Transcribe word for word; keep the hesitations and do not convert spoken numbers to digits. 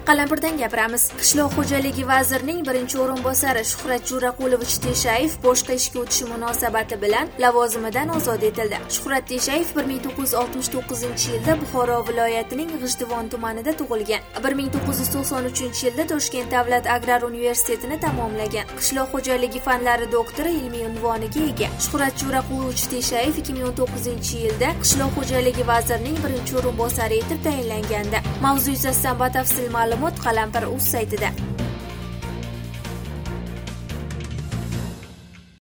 Qalampirdan gapiramiz. Qishloq xo'jaligi vazirining birinchi o'rinbosari Shuhrat Jo'raqulovich Teshayev boshqa ishga o'tishi munosabati bilan lavozimidan ozod etildi. Shuhrat Teshayev bir ming to'qqiz yuz oltmish to'qqizinchi yilda Buxoro viloyatining G'ijduvon tumanida tug'ilgan. bir ming to'qqiz yuz to'qson uchinchi yilda Toshkent davlat agrar universitetini tamomlagan. Qishloq xo'jaligi fanlari doktori ilmiy unvoniga ega. Shuhrat Jo'raqulovich Teshayev ikki ming o'n to'qqizinchi yilda Qishloq xo'jaligi vazirining birinchi o'rinbosari etib tayinlangandi. Mavzu yuzasidan batafsil ma'lumot Qalampir.uz saytida.